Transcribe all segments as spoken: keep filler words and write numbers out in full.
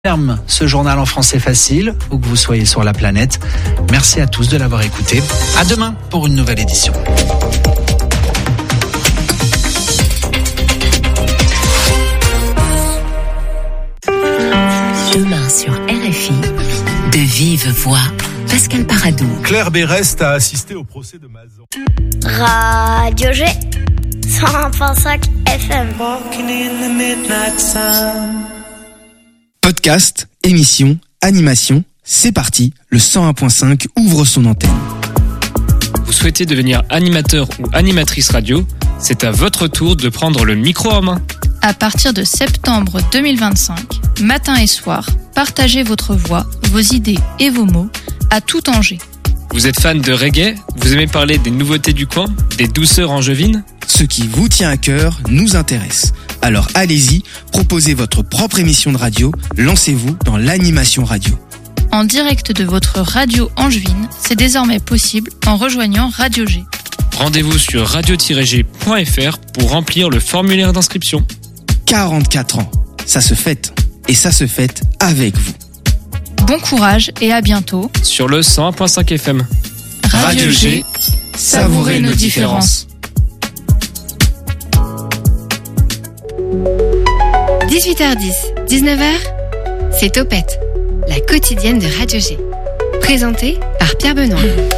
Ferme ce journal en français facile, où que vous soyez sur la planète. Merci à tous de l'avoir écouté. À demain pour une nouvelle édition. Demain sur R F I, de vive voix, Pascal Paradou. Claire Berest a assisté au procès de Mazan. Radio G, cent un virgule cinq F M. Podcast, émission, animation, c'est parti, le cent un virgule cinq ouvre son antenne. Vous souhaitez devenir animateur ou animatrice radio ? C'est à votre tour de prendre le micro en main. À partir de septembre deux mille vingt-cinq, matin et soir, partagez votre voix, vos idées et vos mots à tout Angers. Vous êtes fan de reggae ? Vous aimez parler des nouveautés du coin ? Des douceurs angevines ? Ce qui vous tient à cœur nous intéresse. Alors allez-y, proposez votre propre émission de radio, lancez-vous dans l'animation radio. En direct de votre radio angevine, c'est désormais possible en rejoignant Radio G. Rendez-vous sur radio tiret g point f r pour remplir le formulaire d'inscription. quarante-quatre ans, ça se fête. Et ça se fête avec vous. Bon courage et à bientôt sur le cent un virgule cinq F M. Radio G, savourez nos différences. dix-huit heures dix, dix-neuf heures, c'est Topette, la quotidienne de Radio G. Présentée par Pierre Benoît.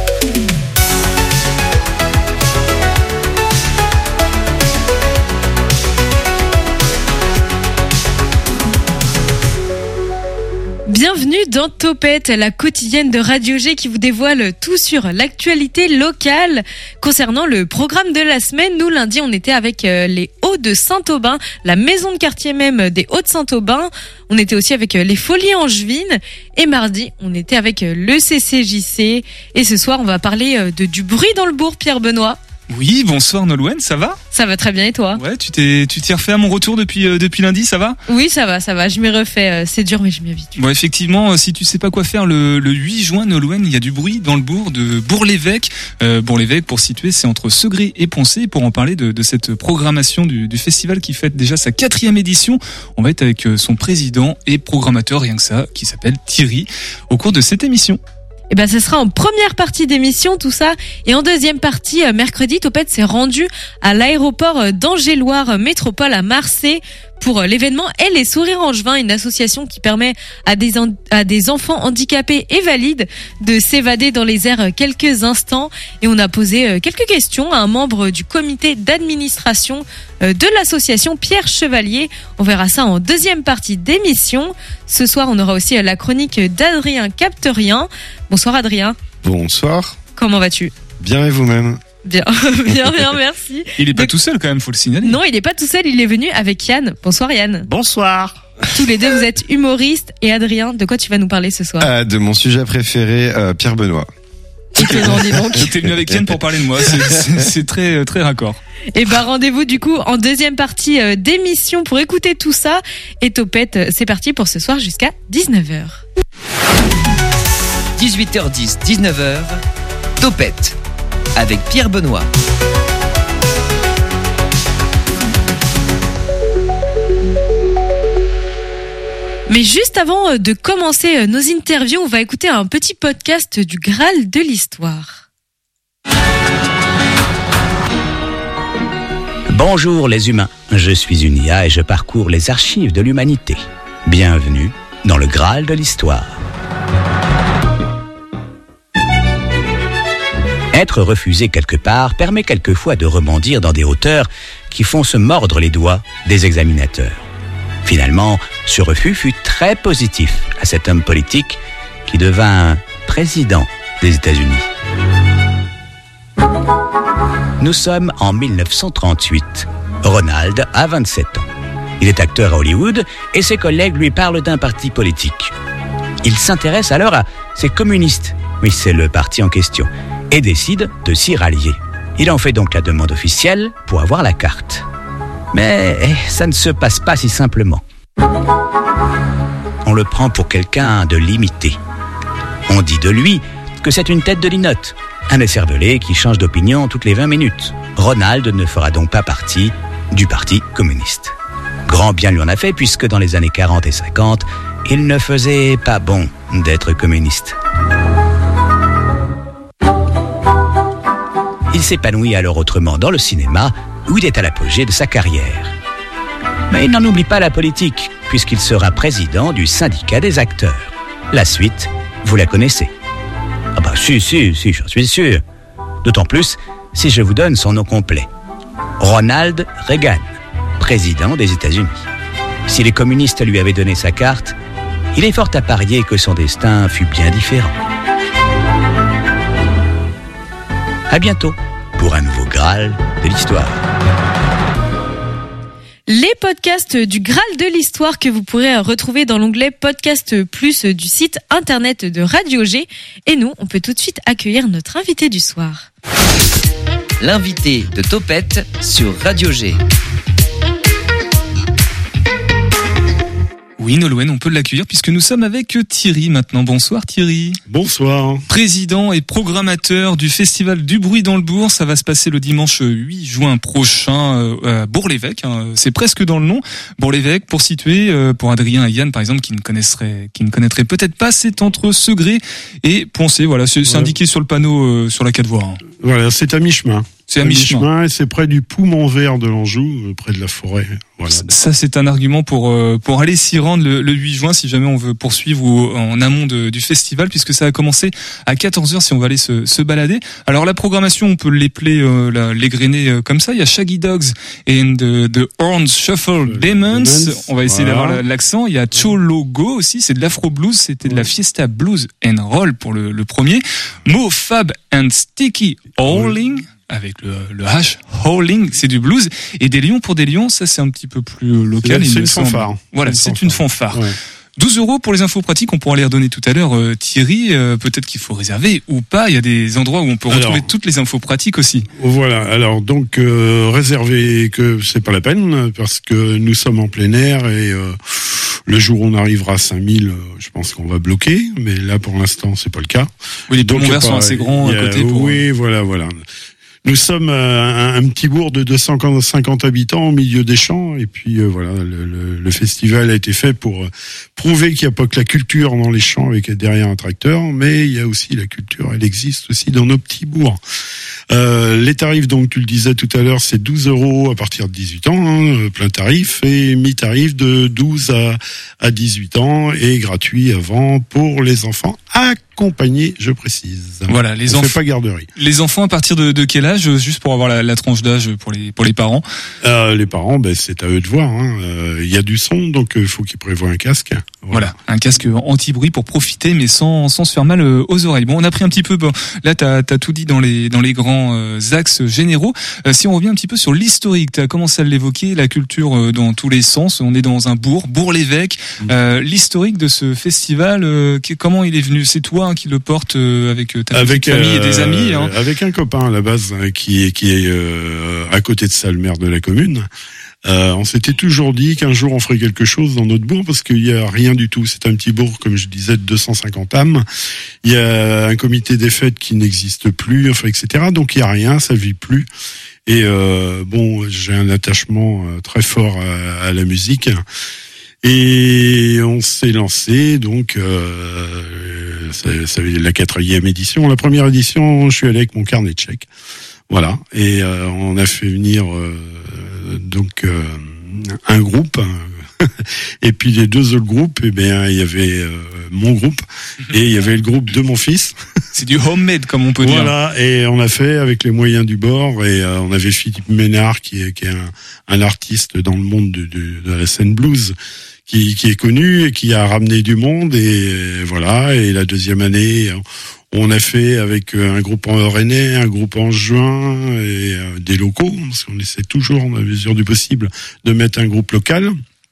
Bienvenue dans Topette, la quotidienne de Radio G qui vous dévoile tout sur l'actualité locale. Concernant le programme de la semaine, nous lundi on était avec les Hauts de Saint-Aubin, la maison de quartier même des Hauts de Saint-Aubin. On était aussi avec les Folies Angevines et mardi on était avec le C C J C. Et ce soir on va parler de du bruit dans le bourg, Pierre Benoît. Oui, bonsoir Nolwenn, ça va ? Ça va très bien et toi ? Ouais, tu t'es tu t'y refait à mon retour depuis euh, depuis lundi, ça va ? Oui, ça va, ça va, je m'y refais, c'est dur mais je m'y habitue. Bon, effectivement, si tu sais pas quoi faire le, le huit juin, Nolwenn, il y a du bruit dans le bourg de Bourg-l'Évêque. Euh, Bourg-l'Évêque, pour situer, c'est entre Segré et Poncé. Pour en parler de, de cette programmation du, du festival qui fête déjà sa quatrième édition, on va être avec son président et programmateur, rien que ça, qui s'appelle Thierry, au cours de cette émission. Eh ben, ce sera en première partie d'émission, tout ça. Et en deuxième partie, mercredi, Topette s'est rendu à l'aéroport d'Angers-Loire Métropole à Marseille pour l'événement Et les sourires angevins, une association qui permet à des, en, à des enfants handicapés et valides de s'évader dans les airs quelques instants. Et on a posé quelques questions à un membre du comité d'administration de l'association, Pierre Chevalier. On verra ça en deuxième partie d'émission. Ce soir, on aura aussi la chronique d'Adrien Capterien. Bonsoir Adrien. Bonsoir. Comment vas-tu ? Bien et vous-même ? Bien, bien, bien, merci. Il est pas Donc, tout seul quand même, faut le signaler. Non, il est pas tout seul, il est venu avec Yann. Bonsoir Yann. Bonsoir. Tous les deux, vous êtes humoristes. Et Adrien, de quoi tu vas nous parler ce soir ? euh, De mon sujet préféré, euh, Pierre Benoît. Étonnant, dis donc. T'es venu avec Yann pour parler de moi, c'est, c'est, c'est très, très raccord. Et bah rendez-vous du coup en deuxième partie d'émission pour écouter tout ça. Et Topette, c'est parti pour ce soir jusqu'à dix-neuf heures. dix-huit heures dix, dix-neuf heures, Topette avec Pierre Benoît. Mais juste avant de commencer nos interviews, on va écouter un petit podcast du Graal de l'Histoire. Bonjour les humains, je suis une I A et je parcours les archives de l'humanité. Bienvenue dans le Graal de l'Histoire. Être refusé quelque part permet quelquefois de rebondir dans des hauteurs qui font se mordre les doigts des examinateurs. Finalement, ce refus fut très positif à cet homme politique qui devint président des États-Unis. Nous sommes en mille neuf cent trente-huit. Ronald a vingt-sept ans. Il est acteur à Hollywood et ses collègues lui parlent d'un parti politique. Il s'intéresse alors à ces communistes, oui c'est le parti en question, et décide de s'y rallier. Il en fait donc la demande officielle pour avoir la carte. Mais ça ne se passe pas si simplement. On le prend pour quelqu'un de limité. On dit de lui que c'est une tête de linotte, un écervelé qui change d'opinion toutes les vingt minutes. Ronald ne fera donc pas partie du Parti communiste. Grand bien lui en a fait puisque dans les années quarante et cinquante, il ne faisait pas bon d'être communiste. Il s'épanouit alors autrement dans le cinéma, où il est à l'apogée de sa carrière. Mais il n'en oublie pas la politique, puisqu'il sera président du syndicat des acteurs. La suite, vous la connaissez. Ah bah si, si, si, j'en suis sûr. D'autant plus si je vous donne son nom complet. Ronald Reagan, président des États-Unis. Si les communistes lui avaient donné sa carte, il est fort à parier que son destin fut bien différent. À bientôt pour un nouveau Graal de l'histoire. Les podcasts du Graal de l'histoire que vous pourrez retrouver dans l'onglet Podcast Plus du site internet de Radio G. Et nous, on peut tout de suite accueillir notre invité du soir. L'invité de Topette sur Radio G. Oui, Nolwenn, on peut l'accueillir puisque nous sommes avec Thierry maintenant. Bonsoir Thierry. Bonsoir. Président et programmateur du Festival du Bruit dans le Bourg. Ça va se passer le dimanche huit juin prochain à Bourg-l'Évêque. C'est presque dans le nom. Bourg-l'Évêque, pour situer, pour Adrien et Yann par exemple, qui ne connaîtraient, qui ne connaîtraient peut-être pas, c'est entre Segré et Poncé. Voilà, c'est, c'est indiqué sur le panneau, sur la quatre voies. Hein. Voilà, c'est à mi-chemin. C'est à mi-chemin. mi-chemin et c'est près du Poumon Vert de l'Anjou, près de la forêt. Voilà. Ça, c'est un argument pour pour aller s'y rendre le, le huit juin si jamais on veut poursuivre ou en amont de, du festival, puisque ça a commencé à quatorze heures si on va aller se, se balader. Alors la programmation, on peut l'épeler, euh, la, l'égrener euh, comme ça. Il y a Shaggy Dogs and the, the Orange Shuffle Demons. Demons. On va essayer voilà. d'avoir l'accent. Il y a Cholo Go aussi, c'est de l'afro blues. C'était de la Fiesta Blues and Roll pour le, le premier. Mo Fab and Sticky Howling. Avec le, le H, Howling, c'est du blues. Et des lions pour des lions, ça c'est un petit peu plus local. C'est, c'est une fanfare. Voilà, c'est, c'est une fanfare. Ouais. douze euros pour les infos pratiques, on pourra les redonner tout à l'heure. Euh, Thierry, euh, peut-être qu'il faut réserver ou pas. Il y a des endroits où on peut retrouver alors, toutes les infos pratiques aussi. Voilà, alors donc euh, réserver que c'est pas la peine parce que nous sommes en plein air et euh, le jour où on arrivera à cinq mille, euh, je pense qu'on va bloquer. Mais là pour l'instant c'est pas le cas. Oui, les poumons verts sont assez grands à côté. Pour... Oui, voilà, voilà. Nous sommes un, un petit bourg de deux cent cinquante habitants au milieu des champs et puis euh, voilà, le, le, le festival a été fait pour prouver qu'il n'y a pas que la culture dans les champs avec derrière un tracteur, mais il y a aussi la culture, elle existe aussi dans nos petits bourgs. Euh, les tarifs, donc tu le disais tout à l'heure, c'est douze euros à partir de dix-huit ans, hein, plein tarif, et mi-tarif de douze à dix-huit ans et gratuit avant pour les enfants accompagnés, je précise. Voilà, les enfants. On fait pas garderie. Les enfants à partir de, de quel âge, juste pour avoir la, la tranche d'âge pour les pour les parents? Euh, les parents, ben c'est à eux de voir. Hein. Euh, il y a du son, donc il faut qu'ils prévoient un casque. Voilà. voilà, un casque anti-bruit pour profiter, mais sans sans se faire mal aux oreilles. Bon, on a pris un petit peu. Bon, là, t'as t'as tout dit dans les dans les grands euh, axes généraux. Euh, si on revient un petit peu sur l'historique, t'as commencé à l'évoquer, la culture euh, dans tous les sens. On est dans un bourg, Bourg-l'Évêque. Mmh. Euh, l'historique de ce festival, euh, qui, comment il est venu? C'est toi hein, qui le porte euh, avec ta avec, famille euh, et des amis. Hein. Avec un copain à la base hein, qui est qui est euh, à côté de ça, le maire de la commune. Euh, on s'était toujours dit qu'un jour on ferait quelque chose dans notre bourg parce qu'il y a rien du tout. C'est un petit bourg, comme je disais, de deux cent cinquante âmes. Il y a un comité des fêtes qui n'existe plus, enfin, et cetera. Donc il y a rien, ça vit plus. Et euh, bon, j'ai un attachement très fort à, à la musique. Et on s'est lancé, donc euh, c'est, c'est la quatrième édition. La première édition, je suis allé avec mon carnet de chèques. Voilà, et euh, on a fait venir euh, donc euh, un groupe, et puis les deux autres groupes, eh bien il y avait euh, mon groupe et il y avait le groupe de mon fils. C'est du homemade comme on peut dire. Voilà, et on a fait avec les moyens du bord, et euh, on avait Philippe Ménard qui est, qui est un, un artiste dans le monde de, de, de la scène blues. Qui, qui est connu et qui a ramené du monde, et voilà. Et la deuxième année, on a fait avec un groupe en rennais, un groupe en juin et des locaux, parce qu'on essaie toujours, à mesure du possible, de mettre un groupe local.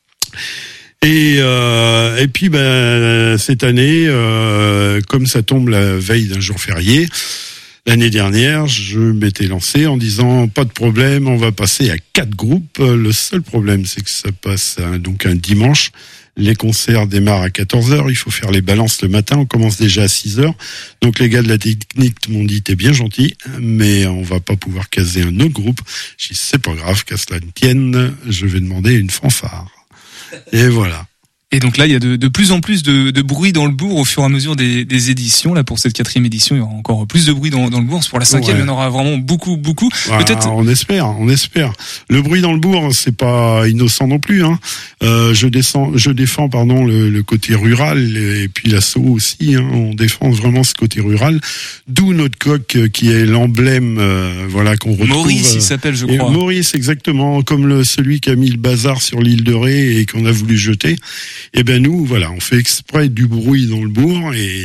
Et euh, et puis ben cette année, euh, comme ça tombe la veille d'un jour férié. L'année dernière, je m'étais lancé en disant pas de problème, on va passer à quatre groupes. Le seul problème, c'est que ça passe un, donc un dimanche. Les concerts démarrent à quatorze heures, il faut faire les balances le matin, on commence déjà à six heures. Donc les gars de la technique m'ont dit t'es bien gentil, mais on va pas pouvoir caser un autre groupe. J'ai dit c'est pas grave, qu'à cela ne tienne, je vais demander une fanfare. Et voilà. Et donc là, il y a de, de plus en plus de, de bruit dans le bourg au fur et à mesure des, des éditions. Là, pour cette quatrième édition, il y aura encore plus de bruit dans, dans le bourg. Pour la cinquième, ouais. Il y en aura vraiment beaucoup, beaucoup. Voilà, peut-être. On espère, on espère. Le bruit dans le bourg, c'est pas innocent non plus. Hein. Euh, je descends, je défends, pardon, le, le côté rural et puis l'assaut aussi. Hein. On défend vraiment ce côté rural. D'où notre coq qui est l'emblème, euh, voilà, qu'on retrouve. Maurice, il s'appelle, je crois. Maurice, exactement, comme le celui qui a mis le bazar sur l'île de Ré et qu'on a voulu jeter. Eh ben nous, voilà, on fait exprès du bruit dans le bourg et,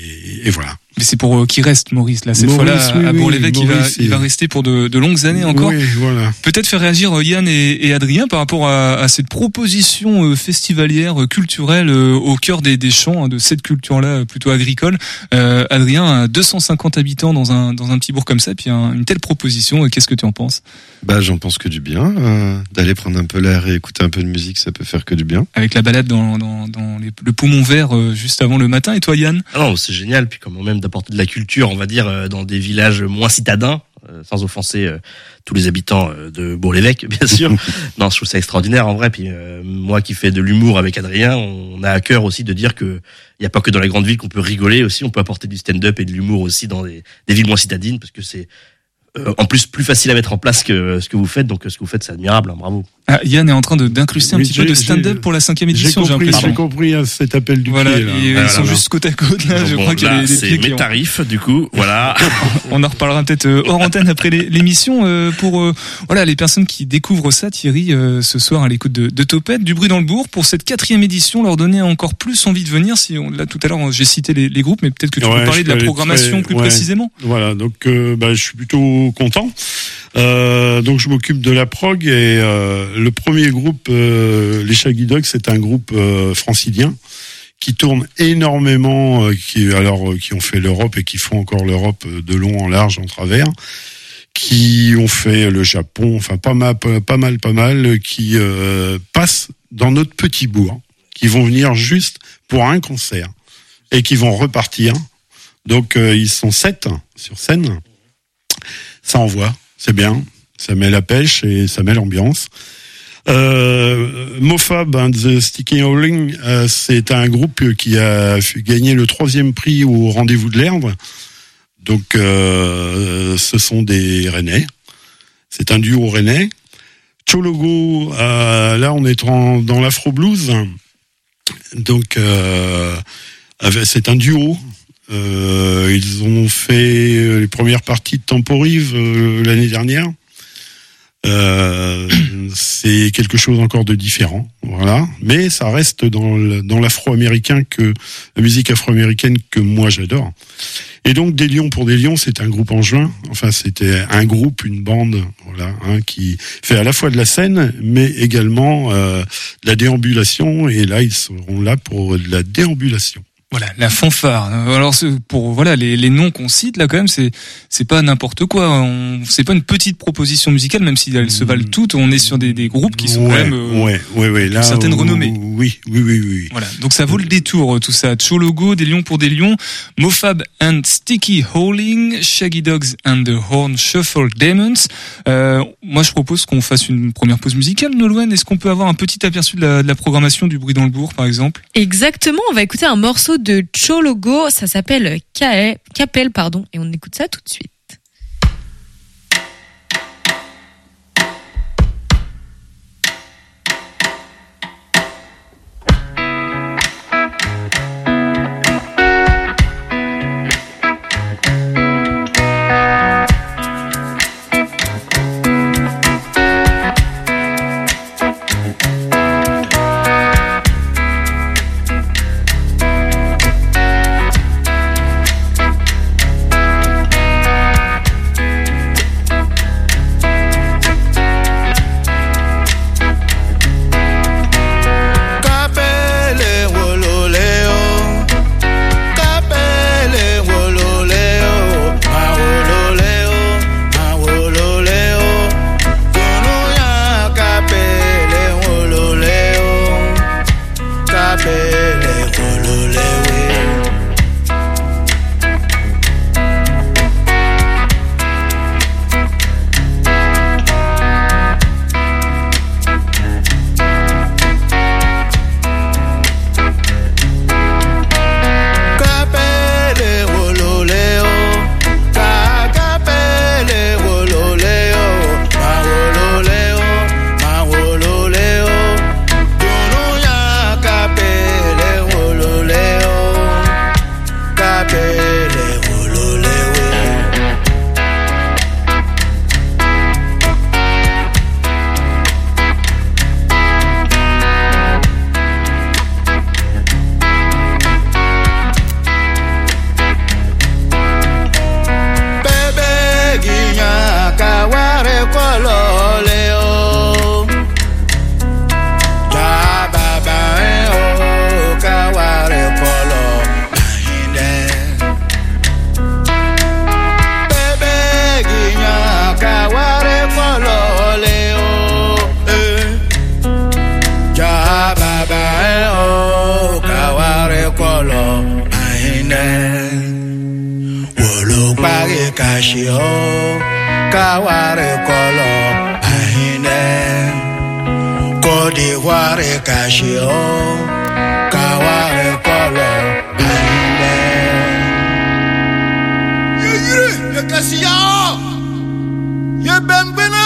et voilà. Mais c'est pour euh, qu'il reste, Maurice, là, cette Maurice, fois-là, oui, à Bourg-l'Évêque, oui, il, va, Maurice, il va rester pour de, de longues années encore. Oui, voilà. Peut-être faire réagir euh, Yann et, et Adrien par rapport à, à cette proposition euh, festivalière, euh, culturelle, euh, au cœur des, des champs, hein, de cette culture-là, euh, plutôt agricole. Euh, Adrien, deux cent cinquante habitants dans un, dans un petit bourg comme ça, puis un, une telle proposition, euh, qu'est-ce que tu en penses? Bah, j'en pense que du bien. Euh, d'aller prendre un peu l'air et écouter un peu de musique, ça peut faire que du bien. Avec la balade dans, dans, dans les, le poumon vert euh, juste avant le matin. Et toi, Yann? Ah non, c'est génial. Puis quand même d'apporter de la culture, on va dire, euh, dans des villages moins citadins, euh, sans offenser euh, tous les habitants euh, de Bourg-l'Évêque, bien sûr. Non, je trouve ça extraordinaire en vrai. Puis euh, moi qui fais de l'humour avec Adrien, on a à cœur aussi de dire que il y a pas que dans les grandes villes qu'on peut rigoler aussi. On peut apporter du stand-up et de l'humour aussi dans des, des villes moins citadines, parce que c'est Euh, en plus plus facile à mettre en place que ce que vous faites, donc ce que vous faites c'est admirable, hein, bravo. Ah, Yann est en train de d'incruster oui, un petit peu de stand-up pour la cinquième édition, j'ai, j'ai l'impression. J'ai compris hein, cet appel du voilà, pied. Là. Ils, ah, ils sont là, juste côte à côte là, bon, je bon, crois qu'il là, y a des, des c'est pieds mes qui tarifs ont... du coup, voilà. On en reparlera peut-être euh, hors antenne après les, l'émission euh, pour euh, voilà les personnes qui découvrent ça, Thierry, euh, ce soir à l'écoute de, de Topette, du bruit dans le bourg pour cette quatrième édition, leur donner encore plus envie de venir. Si on, là tout à l'heure j'ai cité les, les groupes, mais peut-être que tu ouais, peux parler de la programmation très, plus ouais, précisément. Voilà, donc euh, bah, je suis plutôt content. Euh, donc je m'occupe de la prog et euh, le premier groupe, euh, les Shaggy Dogs, c'est un groupe euh, francilien qui tourne énormément, euh, qui alors euh, qui ont fait l'Europe et qui font encore l'Europe de long en large en travers, qui ont fait le Japon, enfin pas mal, pas mal, pas mal, qui euh, passent dans notre petit bourg, qui vont venir juste pour un concert et qui vont repartir. Donc euh, ils sont sept sur scène, ça envoie. C'est bien, ça met la pêche et ça met l'ambiance. Euh, Mofab and the Sticky Howling, euh, c'est un groupe qui a gagné le troisième prix au Rendez-vous de l'Herbe. Donc, euh, ce sont des Rennais. C'est un duo rennais. Chologo, euh, là, on est en, dans l'afro blues. Donc, euh, c'est un duo. Euh, ils ont fait les premières parties de Temporive euh, l'année dernière. Euh, c'est quelque chose encore de différent, voilà. Mais ça reste dans le, dans l'afro-américain que la musique afro-américaine que moi j'adore. Et donc Des Lions pour des Lions, c'est un groupe en juin. Enfin, c'était un groupe, une bande, voilà, hein, qui fait à la fois de la scène, mais également euh, de la déambulation. Et là, ils seront là pour de la déambulation. Voilà, la fanfare. Alors pour voilà les, les noms qu'on cite là quand même, c'est c'est pas n'importe quoi. On, c'est pas une petite proposition musicale, même si elles se valent toutes. On est sur des, des groupes qui sont ouais, quand même euh, ouais, ouais, ouais, là, une certaine renommée. Oui, oui, oui, oui. Voilà, donc ça vaut le détour tout ça. Chologo, Des Lions pour des Lions, Mofab and Sticky Howling, Shaggy Dogs and the Horn Shuffle Demons. Euh, moi je propose qu'on fasse une première pause musicale. Nolwenn, est-ce qu'on peut avoir un petit aperçu de la, de la programmation du bruit dans le bourg par exemple? Exactement, on va écouter un morceau de Chologo, ça s'appelle Capel, pardon, et on écoute ça tout de suite. Thank Wolo pare kashio kaware kolo ahine Kodi ware kashio kaware kolo ahine Ye yire ye kasiya ye bembena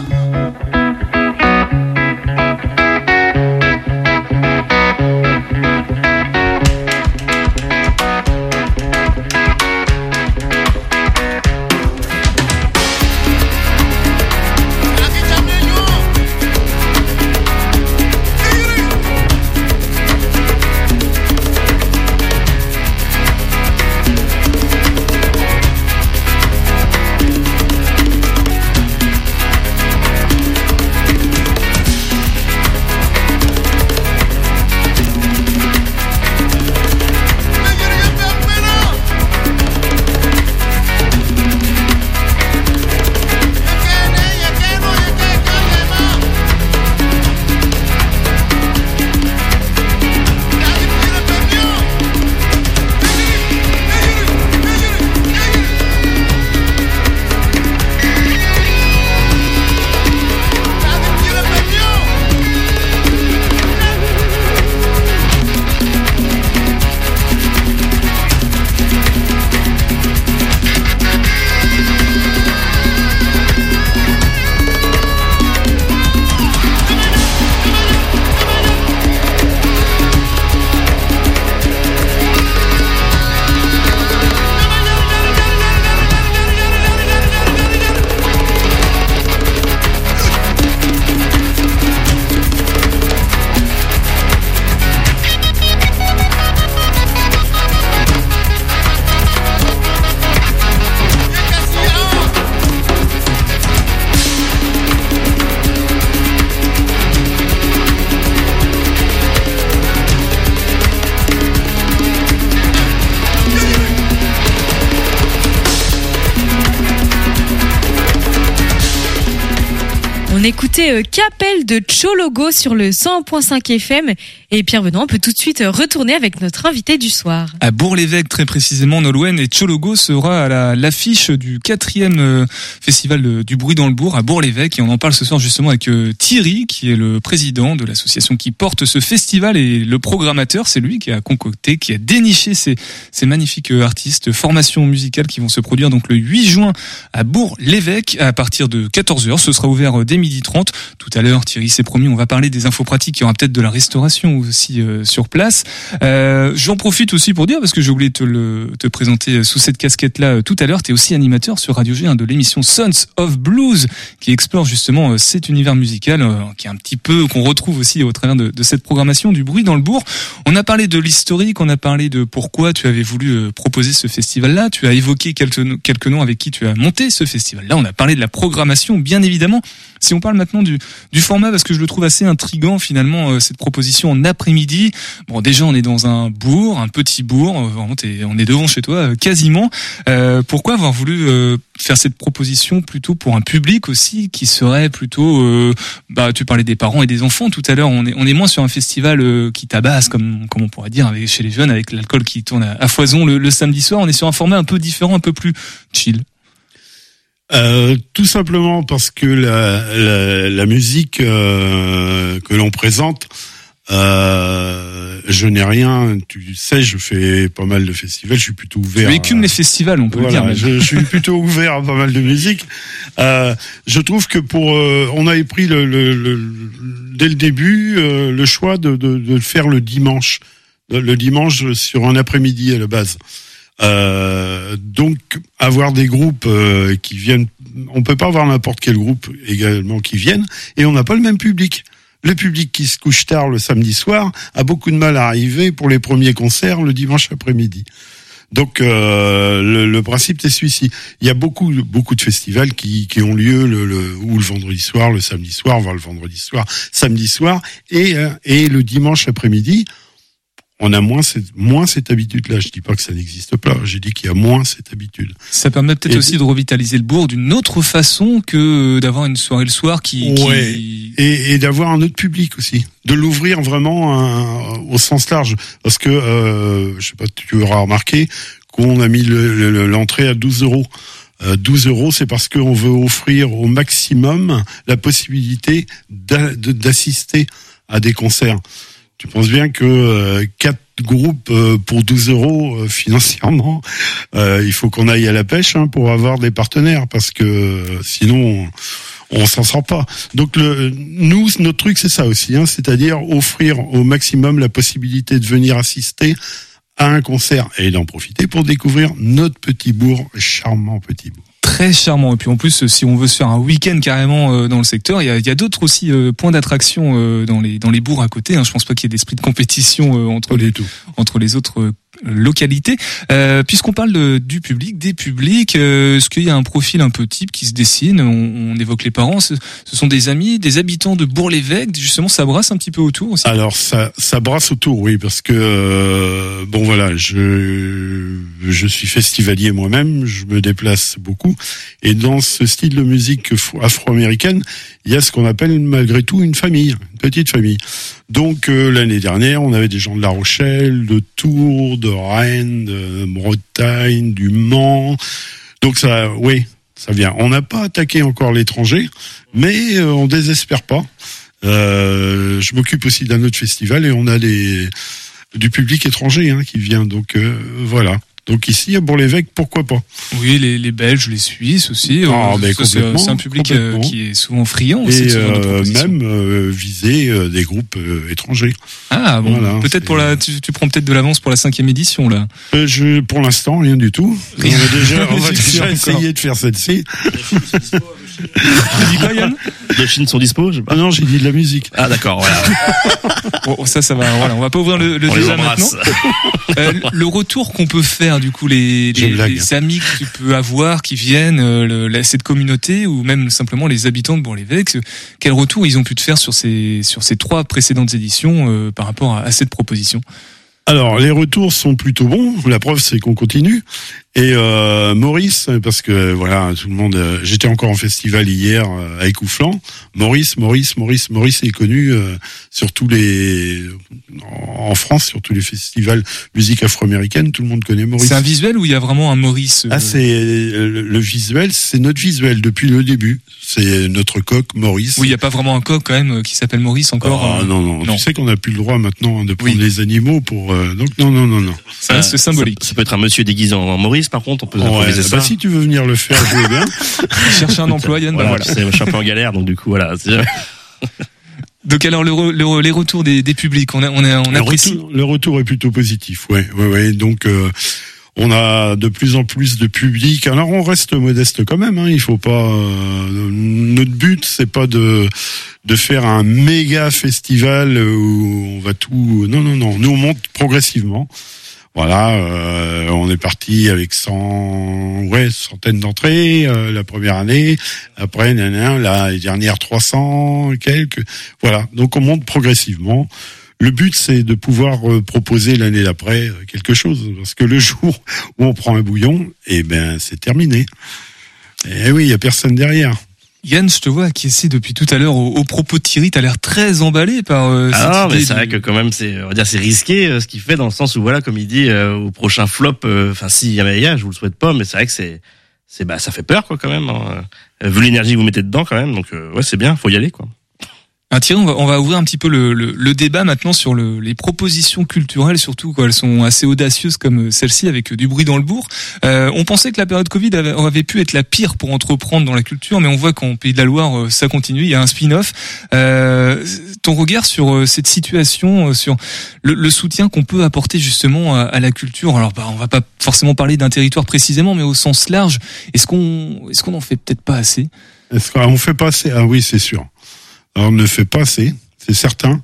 Écoutez euh, Capelle de Chologo sur le cent un point cinq F M et Pierre Benoît peut tout de suite retourner avec notre invité du soir. À Bourg-l'Évêque, très précisément, Nolwenn, et Chologo sera à la, l'affiche du quatrième euh, festival euh, du bruit dans le bourg à Bourg-l'Évêque, et on en parle ce soir justement avec euh, Thierry, qui est le président de l'association qui porte ce festival, et le programmateur, c'est lui qui a concocté, qui a déniché ces, ces magnifiques euh, artistes, formations musicales qui vont se produire donc le huit juin à Bourg-l'Évêque à partir de quatorze heures. Ce sera ouvert euh, dès midi trente. Tout à l'heure, Thierry s'est promis, on va parler des infos pratiques. Il y aura peut-être de la restauration aussi euh, sur place. Euh, j'en profite aussi pour dire, parce que j'ai oublié de te, le, te présenter sous cette casquette-là euh, tout à l'heure, tu es aussi animateur sur Radio G hein, de l'émission Sons of Blues, qui explore justement euh, cet univers musical, euh, qui est un petit peu, qu'on retrouve aussi au travers de, de cette programmation du bruit dans le bourg. On a parlé de l'historique, on a parlé de pourquoi tu avais voulu euh, proposer ce festival-là. Tu as évoqué quelques, quelques noms avec qui tu as monté ce festival-là. On a parlé de la programmation, bien évidemment. Si on parle maintenant du, du format, parce que je le trouve assez intriguant finalement, euh, cette proposition en après-midi. Bon, déjà on est dans un bourg, un petit bourg, euh, vraiment t'es, on est devant chez toi euh, quasiment. Euh, pourquoi avoir voulu euh, faire cette proposition plutôt pour un public aussi qui serait plutôt, euh, bah tu parlais des parents et des enfants tout à l'heure. On est on est moins sur un festival euh, qui tabasse comme comme on pourrait dire avec, chez les jeunes, avec l'alcool qui tourne à, à foison le, le samedi soir. On est sur un format un peu différent, un peu plus chill. Euh, tout simplement parce que la, la, la musique euh, que l'on présente, euh, je n'ai rien. Tu sais, je fais pas mal de festivals. Je suis plutôt ouvert. Tu écumes les festivals, on peut voilà, le dire. Je, je suis plutôt ouvert à pas mal de musique. Euh, je trouve que pour, euh, on avait pris le, le, le, dès le début euh, le choix de, de, de le faire le dimanche, le dimanche sur un après-midi à la base. Euh, donc avoir des groupes euh, qui viennent, on peut pas avoir n'importe quel groupe également qui viennent, et on n'a pas le même public. Le public qui se couche tard le samedi soir a beaucoup de mal à arriver pour les premiers concerts le dimanche après-midi. Donc euh, le, le principe c'est celui-ci. Il y a beaucoup beaucoup de festivals qui qui ont lieu le, le ou le vendredi soir, le samedi soir, voire le vendredi soir, samedi soir et et le dimanche après-midi. on a moins cette, moins cette habitude-là. Je dis pas que ça n'existe pas. J'ai dit qu'il y a moins cette habitude. Ça permet peut-être et aussi de revitaliser le bourg d'une autre façon que d'avoir une soirée le soir qui, ouais. qui... Et, et d'avoir un autre public aussi. De l'ouvrir vraiment un, au sens large. Parce que, euh, je sais pas, tu auras remarqué qu'on a mis le, le, l'entrée à douze euros. Euh, douze euros, c'est parce qu'on veut offrir au maximum la possibilité d'a, de, d'assister à des concerts. Tu penses bien que euh, quatre groupes euh, pour douze euros euh, financièrement, euh, il faut qu'on aille à la pêche hein, pour avoir des partenaires, parce que euh, sinon on, on s'en sort pas. Donc le, nous, notre truc c'est ça aussi, hein, c'est-à-dire offrir au maximum la possibilité de venir assister à un concert et d'en profiter pour découvrir notre petit bourg, charmant petit bourg. Très charmant. Et puis en plus, si on veut se faire un week-end carrément euh, dans le secteur, il y a, il y a d'autres aussi euh, points d'attraction euh, dans les dans les bourgs à côté. Hein. Je pense pas qu'il y ait d'esprit de compétition euh, entre les entre les autres euh, localités. Euh, puisqu'on parle de, du public, des publics, euh, est-ce qu'il y a un profil un peu type qui se dessine? on, on évoque les parents. Ce, ce sont des amis, des habitants de Bourg-l'Évêque. Justement, ça brasse un petit peu autour aussi. Alors ça ça brasse autour, oui, parce que euh, bon voilà, je je suis festivalier moi-même, je me déplace beaucoup. Et dans ce style de musique afro-américaine, il y a ce qu'on appelle malgré tout une famille, une petite famille. Donc euh, l'année dernière, on avait des gens de La Rochelle, de Tours, de Rennes, de Bretagne, du Mans. Donc ça, oui, ça vient. On n'a pas attaqué encore l'étranger, mais euh, on désespère pas. Euh, je m'occupe aussi d'un autre festival et on a des du public étranger hein, qui vient. Donc euh, voilà. Donc ici, à Bourg-l'Évêque, pourquoi pas? Oui, les, les Belges, les Suisses aussi. Ah, euh, ben ça, c'est, c'est un public euh, qui est souvent friand aussi. Et de ce genre de euh, propositions. même euh, viser euh, des groupes euh, étrangers. Ah bon, Voilà, peut-être c'est... pour la, tu, tu prends peut-être de l'avance pour la cinquième édition là. Euh, je, pour l'instant, rien du tout. Rien. On va déjà, on va J'ai déjà encore. essayer de faire celle-ci. Tu dis quoi, Yann? Les Chines sont dispo? Je sais pas. Ah non, j'ai dit de la musique. Ah d'accord, voilà. Bon, ça, ça va. Voilà, on va pas ouvrir le, le On les débat maintenant. embrasse. Euh, le retour qu'on peut faire, du coup, les, les, les amis que tu peux avoir qui viennent, euh, le, la, cette communauté, ou même simplement les habitants de Bourg-l'Évêque, quel retour ils ont pu te faire sur ces sur ces trois précédentes éditions euh, par rapport à, à cette proposition? Alors, les retours sont plutôt bons. La preuve, c'est qu'on continue. Et euh, Maurice, parce que voilà, tout le monde. Euh, j'étais encore en festival hier euh, à Écouflant. Maurice, Maurice, Maurice, Maurice est connu euh, sur tous les en France, sur tous les festivals musique afro-américaine. Tout le monde connaît Maurice. C'est un visuel où il y a vraiment un Maurice. Euh... Ah, c'est le, le visuel, c'est notre visuel depuis le début. C'est notre coq Maurice. Oui, il y a pas vraiment un coq quand même qui s'appelle Maurice encore. Ah, euh... non, non, non. Tu sais qu'on n'a plus le droit maintenant de prendre Oui. les animaux pour. Euh, donc non, non, non, non. Ça reste symbolique. Ça, ça peut être un monsieur déguisé en Maurice, par contre, on peut improviser Ouais, ça. bah, si tu veux venir le faire, je veux bien. Chercher un emploi, Yann. Voilà, Ben voilà. tu sais, je suis un peu en galère, donc du coup, voilà. C'est... Donc alors le, re, le re, les retours des, des publics, on a, on a, on le apprécie. Retour, le retour est plutôt positif, ouais, ouais, ouais. Donc euh, on a de plus en plus de public. Alors on reste modeste quand même. Hein, il faut pas. Euh, notre but c'est pas de de faire un méga festival où on va tout. Non, non, non. Nous on monte progressivement. Voilà, euh, on est parti avec cent, ouais, centaines d'entrées euh, la première année. Après, nanana, la les dernières trois cents quelques. Voilà, donc on monte progressivement. Le but, c'est de pouvoir euh, proposer l'année d'après euh, quelque chose, parce que le jour où on prend un bouillon, eh ben, c'est terminé. Et oui, il y a personne derrière. Yann, je te vois acquiescer depuis tout à l'heure au, au propos de Thierry. T'as l'air très emballé par. Euh, Ah, cette mais idée c'est de... vrai que quand même, c'est, on va dire, c'est risqué euh, ce qu'il fait dans le sens où voilà, comme il dit, euh, au prochain flop, enfin, si il y a, je vous le souhaite pas, mais c'est vrai que c'est, c'est, bah, ça fait peur quoi quand même. Hein. Euh, vu l'énergie que vous mettez dedans quand même, donc euh, ouais, c'est bien, faut y aller quoi. Ah, Thierry, on va, on va ouvrir un petit peu le, le, le débat maintenant sur le, les propositions culturelles, surtout quoi. Elles sont assez audacieuses comme celle-ci avec du bruit dans le bourg. Euh, on pensait que la période Covid avait, avait pu être la pire pour entreprendre dans la culture, mais on voit qu'en Pays de la Loire, ça continue. Il y a un spin-off. Euh, ton regard sur cette situation, sur le, le soutien qu'on peut apporter justement à, à la culture. Alors, bah, on va pas forcément parler d'un territoire précisément, mais au sens large. Est-ce qu'on, est-ce qu'on en fait peut-être pas assez? Est-ce qu'on fait pas assez? Ah oui, c'est sûr. Alors, on ne fait pas assez, c'est certain.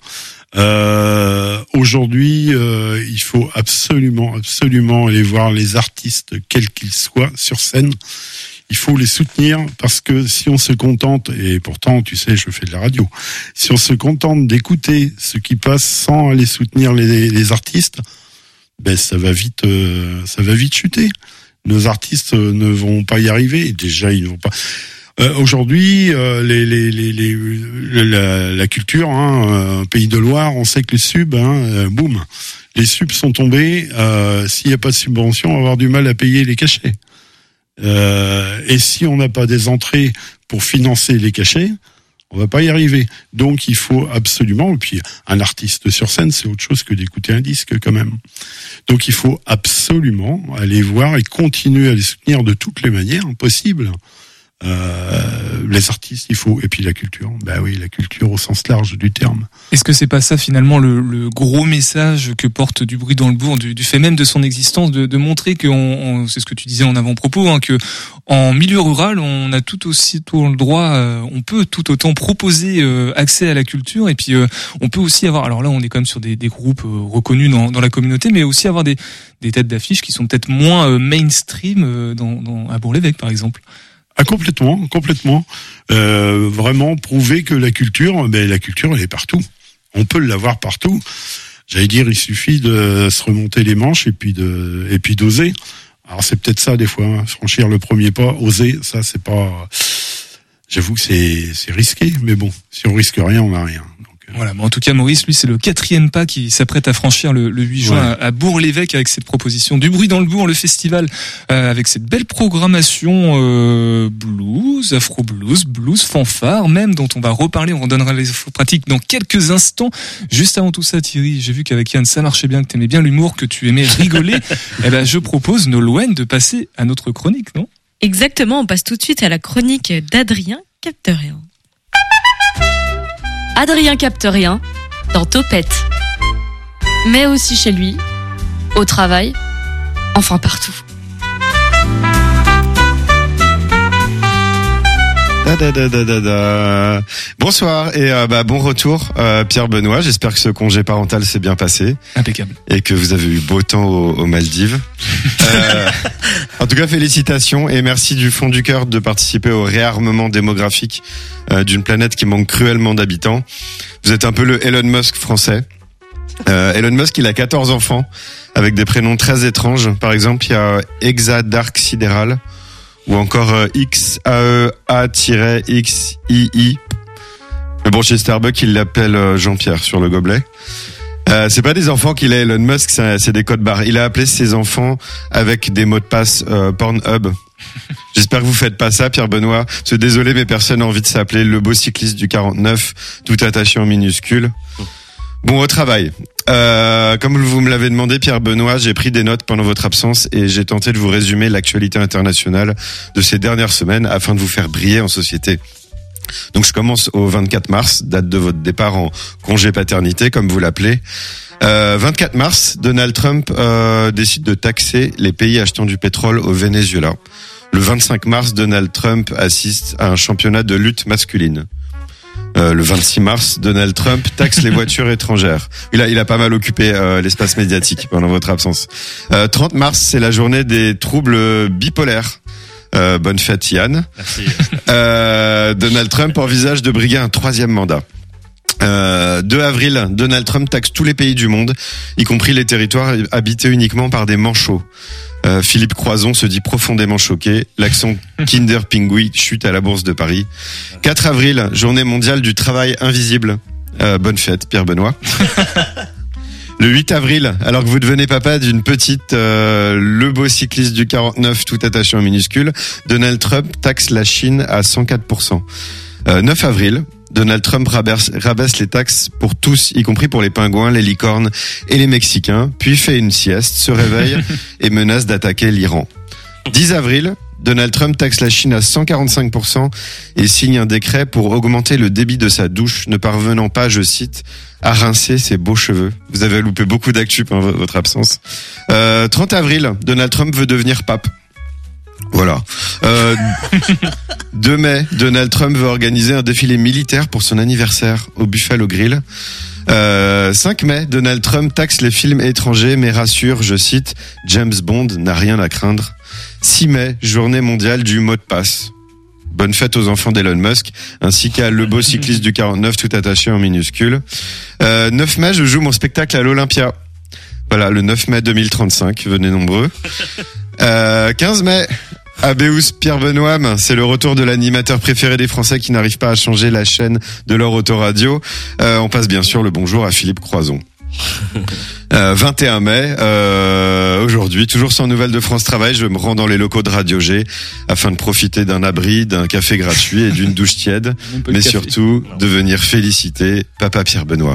Euh, aujourd'hui, euh, il faut absolument, absolument aller voir les artistes, quels qu'ils soient, sur scène. il faut les soutenir parce que si on se contente, et pourtant, tu sais, je fais de la radio, si on se contente d'écouter ce qui passe sans aller soutenir les, les artistes, ben ça va vite, euh, ça va vite chuter. Nos artistes ne vont pas y arriver. Et déjà, ils ne vont pas. Euh, aujourd'hui, euh, les, les, les, les, la, la culture, hein, euh, Pays de Loire, on sait que les subs, hein, euh, boum, les subs sont tombés. Euh, s'il n'y a pas de subvention, on va avoir du mal à payer les cachets. Euh, et si on n'a pas des entrées pour financer les cachets, on va pas y arriver. Donc il faut absolument, et puis un artiste sur scène, c'est autre chose que d'écouter un disque quand même. Donc il faut absolument aller voir et continuer à les soutenir de toutes les manières possibles. Euh, les artistes, il faut, et puis la culture. Ben oui, la culture au sens large du terme. Est-ce que c'est pas ça finalement le, le gros message que porte Du bruit dans le bourg, du, du fait même de son existence, de, de montrer que, on, on, c'est ce que tu disais en avant-propos, hein, que en milieu rural, on a tout aussi tout le droit, euh, on peut tout autant proposer euh, accès à la culture, et puis euh, on peut aussi avoir, alors là on est quand même sur des, des groupes euh, reconnus dans, dans la communauté, mais aussi avoir des, des têtes d'affiche qui sont peut-être moins euh, mainstream euh, dans, dans, à Bourg-l'Évêque par exemple. Ah, complètement, complètement. Euh, vraiment prouver que la culture, ben la culture elle est partout. On peut l'avoir partout. J'allais dire, il suffit de se remonter les manches et puis de et puis d'oser. Alors c'est peut-être ça des fois, hein, franchir le premier pas, oser. Ça c'est pas. J'avoue que c'est c'est risqué, mais bon, si on risque rien, on n'a rien. Voilà, mais en tout cas Maurice, lui c'est le quatrième pas qui s'apprête à franchir le, le huit juin ouais. à, à Bourg-l'Évêque avec cette proposition Du bruit dans le bourg, le festival euh, avec cette belle programmation euh, blues, afro-blues, blues, fanfare même, dont on va reparler, on redonnera les infos pratiques dans quelques instants. Juste avant tout ça Thierry, j'ai vu qu'avec Yann ça marchait bien, que t'aimais bien l'humour, que tu aimais rigoler. Eh ben je propose Nolwenn de passer à notre chronique, non ? Exactement, on passe tout de suite à la chronique d'Adrien Capterien. Adrien Capterien dans Topette. Mais aussi chez lui, au travail, enfin partout. Da, da, da, da, da, da. Bonsoir et euh, bah, bon retour euh, Pierre Benoît, j'espère que ce congé parental s'est bien passé. Impeccable. Et que vous avez eu beau temps aux, aux Maldives. euh, en tout cas félicitations et merci du fond du cœur de participer au réarmement démographique euh, d'une planète qui manque cruellement d'habitants. Vous êtes un peu le Elon Musk français. Euh, Elon Musk il a quatorze enfants avec des prénoms très étranges. Par exemple il y a Exa Dark Sidéral ou encore euh, X A E A X I I. Mais bon, chez Starbucks, il l'appelle euh, Jean-Pierre sur le gobelet. Euh, c'est pas des enfants qu'il a, Elon Musk, c'est, c'est des codes barres. Il a appelé ses enfants avec des mots de passe euh, Pornhub. J'espère que vous faites pas ça, Pierre Benoît. C'est désolé, mais personne n'a envie de s'appeler le beau cycliste du quarante-neuf, tout attaché en minuscule. Bon, au travail. Euh, comme vous me l'avez demandé, Pierre Benoît, j'ai pris des notes pendant votre absence et j'ai tenté de vous résumer l'actualité internationale de ces dernières semaines afin de vous faire briller en société. Donc je commence au vingt-quatre mars, date de votre départ en congé paternité, comme vous l'appelez. Euh, vingt-quatre mars, Donald Trump euh, décide de taxer les pays achetant du pétrole au Venezuela. Le vingt-cinq mars, Donald Trump assiste à un championnat de lutte masculine. Euh, le vingt-six mars, Donald Trump taxe les voitures étrangères. Il a, il a pas mal occupé euh, l'espace médiatique pendant votre absence. Euh, trente mars, c'est la journée des troubles bipolaires. Euh, bonne fête Yann. Merci. Euh, Donald Trump envisage de briguer un troisième mandat. Euh, deux avril, Donald Trump taxe tous les pays du monde, y compris les territoires habités uniquement par des manchots. Euh, Philippe Croison se dit profondément choqué. L'accent Kinder Pingui chute à la Bourse de Paris. quatre avril, journée mondiale du travail invisible. Euh, bonne fête, Pierre Benoît. Le huit avril, alors que vous devenez papa d'une petite, euh, le beau cycliste du quarante-neuf tout attaché en minuscule, Donald Trump taxe la Chine à cent quatre pour cent. Euh, neuf avril, Donald Trump rabaisse, rabaisse les taxes pour tous, y compris pour les pingouins, les licornes et les Mexicains, puis fait une sieste, se réveille et menace d'attaquer l'Iran. dix avril, Donald Trump taxe la Chine à cent quarante-cinq pour cent et signe un décret pour augmenter le débit de sa douche, ne parvenant pas, je cite, à rincer ses beaux cheveux. Vous avez loupé beaucoup d'actu pendant votre absence. Euh, trente avril, Donald Trump veut devenir pape. Voilà. Euh, deux mai, Donald Trump veut organiser un défilé militaire pour son anniversaire au Buffalo Grill. Euh, cinq mai, Donald Trump taxe les films étrangers mais rassure, je cite, James Bond n'a rien à craindre. six mai, journée mondiale du mot de passe. Bonne fête aux enfants d'Elon Musk, ainsi qu'à le beau cycliste du quarante-neuf, tout attaché en minuscule. Euh, neuf mai, je joue mon spectacle à l'Olympia. Voilà, le neuf mai deux mille trente-cinq, venez nombreux. Euh, quinze mai, Abéus Pierre Benoît, c'est le retour de l'animateur préféré des Français qui n'arrive pas à changer la chaîne de leur autoradio. Euh, on passe bien sûr le bonjour à Philippe Croison. Euh, vingt et un mai, euh, aujourd'hui, toujours sans nouvelles de France Travail, je me rends dans les locaux de Radio G afin de profiter d'un abri, d'un café gratuit et d'une douche tiède, mais surtout de venir féliciter Papa Pierre Benoît.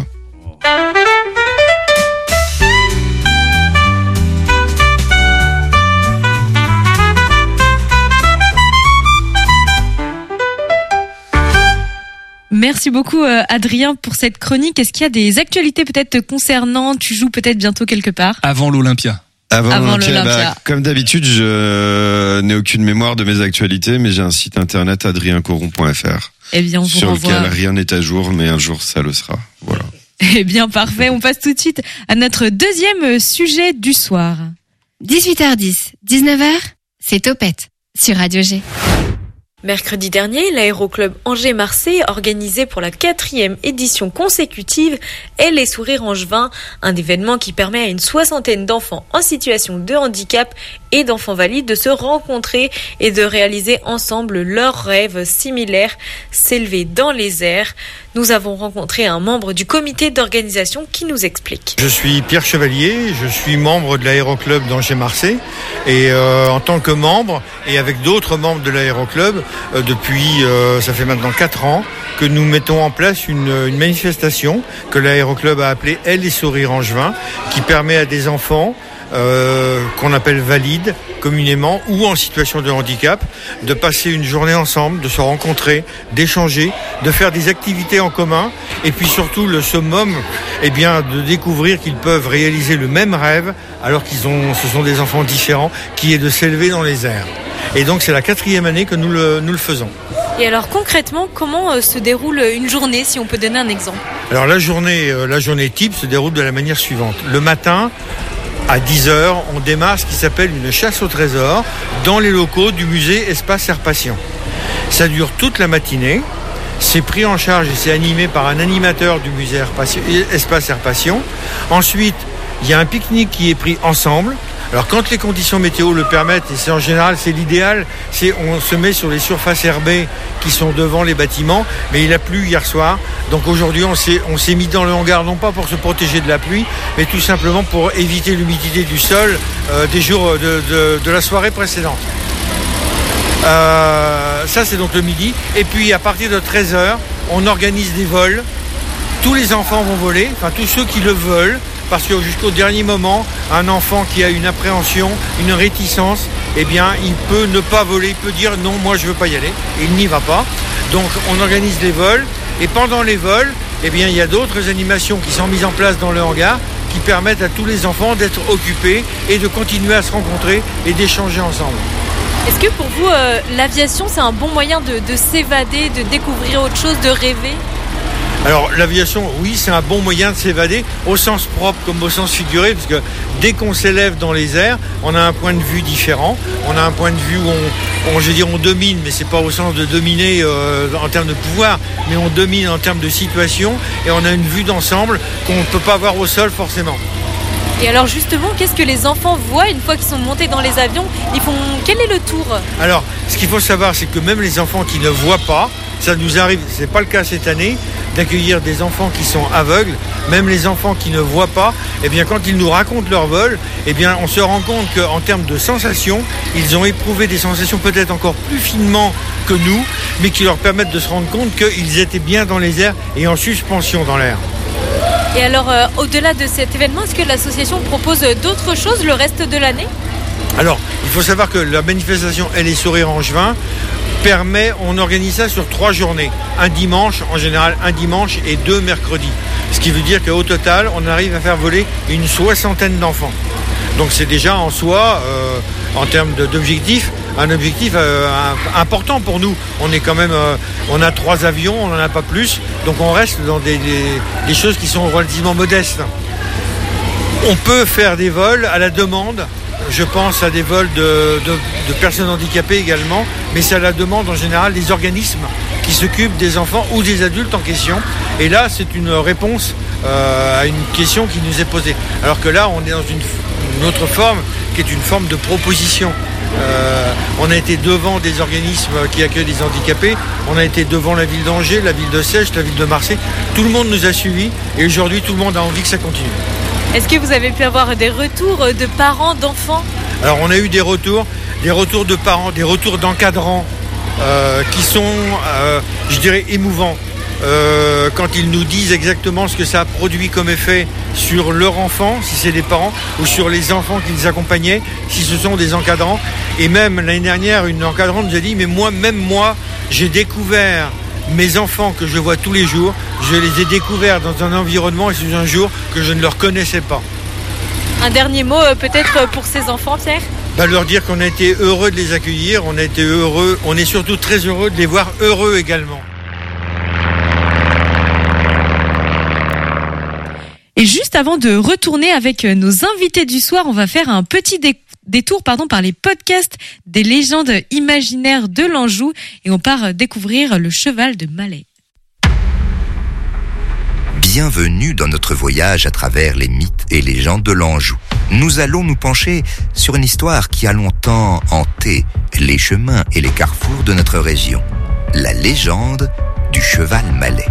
Merci beaucoup euh, Adrien pour cette chronique. Est-ce qu'il y a des actualités peut-être te concernant? Tu joues peut-être bientôt quelque part? Avant l'Olympia. Avant, Avant l'Olympia, l'Olympia. bah, comme d'habitude, je n'ai aucune mémoire de mes actualités, mais j'ai un site internet adrien coron point f r. Eh bien, on vous sur renvoie. lequel rien n'est à jour, mais un jour ça le sera. Voilà. Eh bien, parfait. On passe tout de suite à notre deuxième sujet du soir. dix-huit heures dix, dix-neuf heures, c'est Topette sur Radio G. Mercredi dernier, l'aéroclub Angers-Marseille organisait pour la quatrième édition consécutive Et les sourires angevins, un événement qui permet à une soixantaine d'enfants en situation de handicap et d'enfants valides de se rencontrer et de réaliser ensemble leurs rêves similaires, s'élever dans les airs. Nous avons rencontré un membre du comité d'organisation qui nous explique. Je suis Pierre Chevalier, je suis membre de l'aéroclub d'Angers-Marseille et euh, en tant que membre et avec d'autres membres de l'aéroclub, euh, depuis, euh, ça fait maintenant quatre ans, que nous mettons en place une, une manifestation que l'aéroclub a appelée Elle les sourires angevins, qui permet à des enfants Euh, qu'on appelle valides communément ou en situation de handicap, de passer une journée ensemble, de se rencontrer, d'échanger, de faire des activités en commun et puis surtout le summum, eh bien, de découvrir qu'ils peuvent réaliser le même rêve alors qu'ils ont, ce sont des enfants différents, qui est de s'élever dans les airs. Et donc c'est la quatrième année que nous le, nous le faisons. Et alors concrètement, comment euh, se déroule une journée, si on peut donner un exemple? Alors la journée, euh, la journée type se déroule de la manière suivante. Le matin, à dix heures, on démarre ce qui s'appelle une chasse au trésor dans les locaux du musée Espace Air Passion. Ça dure toute la matinée, c'est pris en charge et c'est animé par un animateur du musée Air Passion, Espace Air Passion. Ensuite, il y a un pique-nique qui est pris ensemble. Alors quand les conditions météo le permettent, et c'est en général c'est l'idéal, c'est on se met sur les surfaces herbées qui sont devant les bâtiments, mais il a plu hier soir, donc aujourd'hui on s'est, on s'est mis dans le hangar non pas pour se protéger de la pluie, mais tout simplement pour éviter l'humidité du sol euh, des jours de, de, de la soirée précédente. Euh, ça c'est donc le midi, et puis à partir de treize heures, on organise des vols, tous les enfants vont voler, enfin tous ceux qui le veulent, parce que jusqu'au dernier moment, un enfant qui a une appréhension, une réticence, eh bien, il peut ne pas voler, il peut dire non, moi je veux pas y aller, et il n'y va pas. Donc, on organise des vols, et pendant les vols, eh bien, il y a d'autres animations qui sont mises en place dans le hangar, qui permettent à tous les enfants d'être occupés et de continuer à se rencontrer et d'échanger ensemble. Est-ce que pour vous, euh, l'aviation, c'est un bon moyen de, de s'évader, de découvrir autre chose, de rêver ? Alors l'aviation, oui, c'est un bon moyen de s'évader, au sens propre comme au sens figuré, parce que dès qu'on s'élève dans les airs, on a un point de vue différent, on a un point de vue où on, on je veux dire, on domine, mais c'est pas au sens de dominer euh, en termes de pouvoir, mais on domine en termes de situation, et on a une vue d'ensemble qu'on ne peut pas voir au sol forcément. Et alors justement, qu'est-ce que les enfants voient une fois qu'ils sont montés dans les avions? Ils font quel est le tour? Alors, ce qu'il faut savoir, c'est que même les enfants qui ne voient pas, ça nous arrive, c'est pas le cas cette année, d'accueillir des enfants qui sont aveugles, même les enfants qui ne voient pas, eh bien quand ils nous racontent leur vol, eh bien on se rend compte qu'en termes de sensations, ils ont éprouvé des sensations peut-être encore plus finement que nous, mais qui leur permettent de se rendre compte qu'ils étaient bien dans les airs et en suspension dans l'air. Et alors, euh, au-delà de cet événement, est-ce que l'association propose d'autres choses le reste de l'année? Alors, il faut savoir que la manifestation Elle les sourires angevins permet, on organise ça sur trois journées. Un dimanche, en général un dimanche et deux mercredis. Ce qui veut dire qu'au total, on arrive à faire voler une soixantaine d'enfants. Donc c'est déjà en soi, euh, en termes de, d'objectifs, un objectif euh, important pour nous. On est quand même, euh, on a trois avions, on n'en a pas plus, donc on reste dans des, des, des choses qui sont relativement modestes. On peut faire des vols à la demande je pense à des vols de, de, de personnes handicapées également, mais c'est à la demande en général des organismes qui s'occupent des enfants ou des adultes en question. Et là, c'est une réponse euh, à une question qui nous est posée. Alors que là, on est dans une, une autre forme qui est une forme de proposition. Euh, on a été devant des organismes qui accueillent des handicapés, on a été devant la ville d'Angers, la ville de Sèche, la ville de Marseille. Tout le monde nous a suivis et aujourd'hui, tout le monde a envie que ça continue. Est-ce que vous avez pu avoir des retours de parents, d'enfants ? Alors on a eu des retours, des retours de parents, des retours d'encadrants euh, qui sont, euh, je dirais, émouvants. Euh, quand ils nous disent exactement ce que ça a produit comme effet sur leur enfant, si c'est des parents, ou sur les enfants qu'ils accompagnaient, si ce sont des encadrants. Et même l'année dernière, une encadrante nous a dit, mais moi, même moi, j'ai découvert mes enfants que je vois tous les jours, je les ai découverts dans un environnement et sous un jour que je ne leur connaissais pas. Un dernier mot euh, peut-être pour ces enfants, Pierre ? Bah, leur dire qu'on a été heureux de les accueillir, on a été heureux, on est surtout très heureux de les voir heureux également. Et juste avant de retourner avec nos invités du soir, on va faire un petit dé- détour pardon, par les podcasts des légendes imaginaires de l'Anjou et on part découvrir le cheval de Malais. Bienvenue dans notre voyage à travers les mythes et légendes de l'Anjou. Nous allons nous pencher sur une histoire qui a longtemps hanté les chemins et les carrefours de notre région. La légende du cheval malais.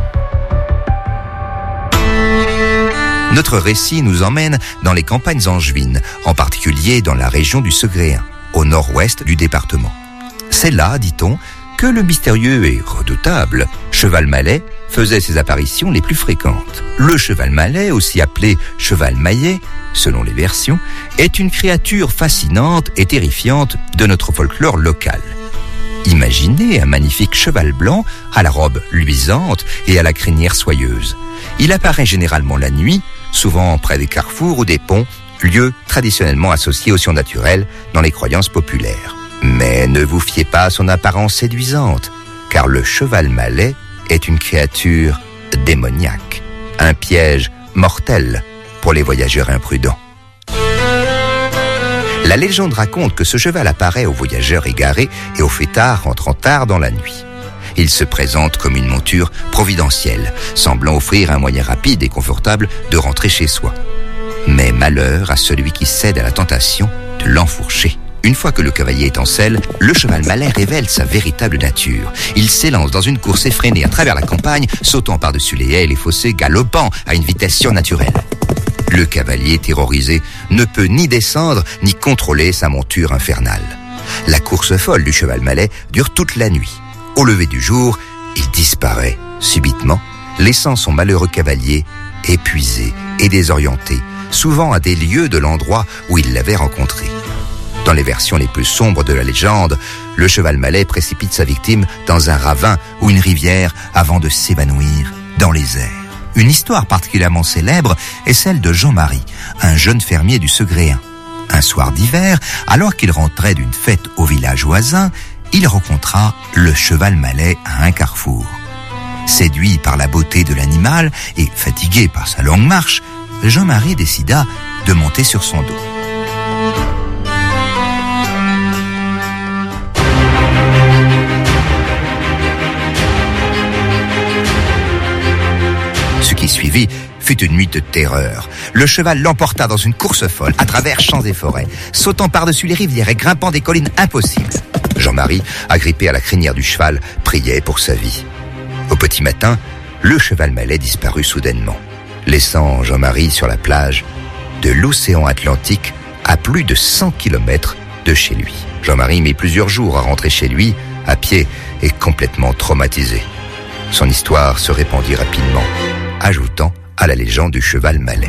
Notre récit nous emmène dans les campagnes angevines, en particulier dans la région du Segréen, au nord-ouest du département. C'est là, dit-on, que le mystérieux et redoutable cheval malais faisait ses apparitions les plus fréquentes. Le cheval malais, aussi appelé cheval maillet, selon les versions, est une créature fascinante et terrifiante de notre folklore local. Imaginez un magnifique cheval blanc à la robe luisante et à la crinière soyeuse. Il apparaît généralement la nuit, souvent près des carrefours ou des ponts, lieux traditionnellement associés aux surnaturels dans les croyances populaires. Mais ne vous fiez pas à son apparence séduisante, car le cheval malais est une créature démoniaque, un piège mortel pour les voyageurs imprudents. La légende raconte que ce cheval apparaît aux voyageurs égarés et aux fêtards rentrant tard dans la nuit. Il se présente comme une monture providentielle, semblant offrir un moyen rapide et confortable de rentrer chez soi. Mais malheur à celui qui cède à la tentation de l'enfourcher. Une fois que le cavalier est en selle, le cheval malais révèle sa véritable nature. Il s'élance dans une course effrénée à travers la campagne, sautant par-dessus les haies et les fossés, galopant à une vitesse surnaturelle. Le cavalier, terrorisé, ne peut ni descendre ni contrôler sa monture infernale. La course folle du cheval malais dure toute la nuit. Au lever du jour, il disparaît subitement, laissant son malheureux cavalier épuisé et désorienté, souvent à des lieues de l'endroit où il l'avait rencontré. Dans les versions les plus sombres de la légende, le cheval malais précipite sa victime dans un ravin ou une rivière avant de s'évanouir dans les airs. Une histoire particulièrement célèbre est celle de Jean-Marie, un jeune fermier du Segréen. Un soir d'hiver, alors qu'il rentrait d'une fête au village voisin, il rencontra le cheval malais à un carrefour. Séduit par la beauté de l'animal et fatigué par sa longue marche, Jean-Marie décida de monter sur son dos. Ce qui suivit fut une nuit de terreur. Le cheval l'emporta dans une course folle à travers champs et forêts, sautant par-dessus les rivières et grimpant des collines impossibles. Jean-Marie, agrippé à la crinière du cheval, priait pour sa vie. Au petit matin, le cheval malais disparut soudainement, laissant Jean-Marie sur la plage de l'océan Atlantique à plus de cent kilomètres de chez lui. Jean-Marie mit plusieurs jours à rentrer chez lui, à pied et complètement traumatisé. Son histoire se répandit rapidement, ajoutant à la légende du cheval malais.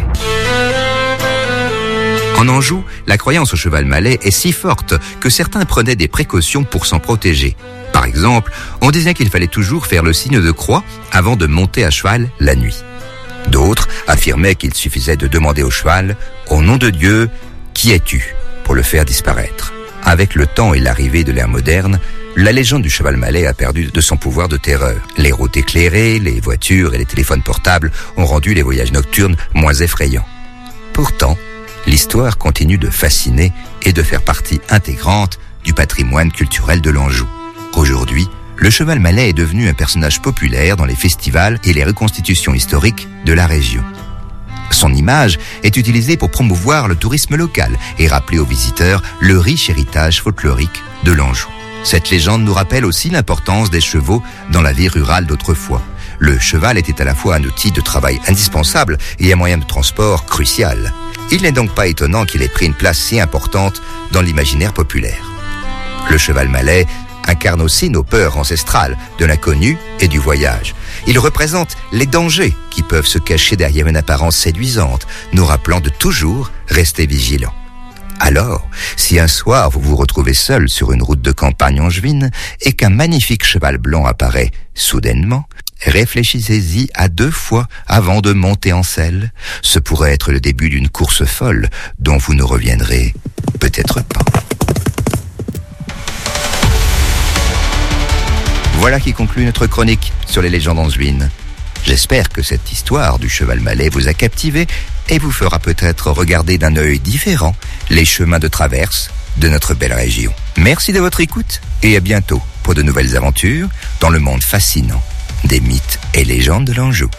En Anjou, la croyance au cheval malais est si forte que certains prenaient des précautions pour s'en protéger. Par exemple, on disait qu'il fallait toujours faire le signe de croix avant de monter à cheval la nuit. D'autres affirmaient qu'il suffisait de demander au cheval « Au nom de Dieu, qui es-tu ?» pour le faire disparaître. Avec le temps et l'arrivée de l'ère moderne, la légende du cheval malais a perdu de son pouvoir de terreur. Les routes éclairées, les voitures et les téléphones portables ont rendu les voyages nocturnes moins effrayants. Pourtant, l'histoire continue de fasciner et de faire partie intégrante du patrimoine culturel de l'Anjou. Aujourd'hui, le cheval malais est devenu un personnage populaire dans les festivals et les reconstitutions historiques de la région. Son image est utilisée pour promouvoir le tourisme local et rappeler aux visiteurs le riche héritage folklorique de l'Anjou. Cette légende nous rappelle aussi l'importance des chevaux dans la vie rurale d'autrefois. Le cheval était à la fois un outil de travail indispensable et un moyen de transport crucial. Il n'est donc pas étonnant qu'il ait pris une place si importante dans l'imaginaire populaire. Le cheval malais incarne aussi nos peurs ancestrales de l'inconnu et du voyage. Il représente les dangers qui peuvent se cacher derrière une apparence séduisante, nous rappelant de toujours rester vigilants. Alors, si un soir vous vous retrouvez seul sur une route de campagne angevine et qu'un magnifique cheval blanc apparaît soudainement, réfléchissez-y à deux fois avant de monter en selle. Ce pourrait être le début d'une course folle dont vous ne reviendrez peut-être pas. Voilà qui conclut notre chronique sur les légendes angevines. J'espère que cette histoire du cheval malais vous a captivé et vous fera peut-être regarder d'un œil différent les chemins de traverse de notre belle région. Merci de votre écoute et à bientôt pour de nouvelles aventures dans le monde fascinant des mythes et légendes de l'Anjou.